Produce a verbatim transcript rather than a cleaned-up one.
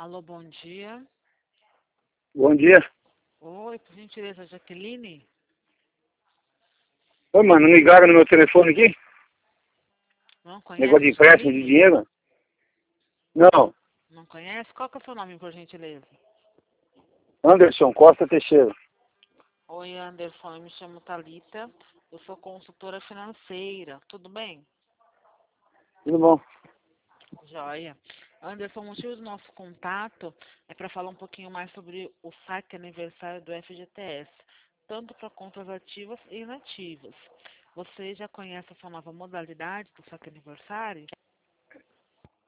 Alô, bom dia. Bom dia. Oi, por gentileza, Jaqueline? Ô, mano, não ligaram no meu telefone aqui? Não Negócio conhece de a empréstimo de Jaqueline? dinheiro? Não. Não conhece? Qual que é o seu nome, por gentileza? Anderson Costa Teixeira. Oi, Anderson, eu me chamo Thalita, eu sou consultora financeira, tudo bem? Tudo bom? Joia. Anderson, o motivo do nosso contato é para falar um pouquinho mais sobre o saque aniversário do F G T S, tanto para contas ativas e inativas. Você já conhece essa nova modalidade do saque aniversário?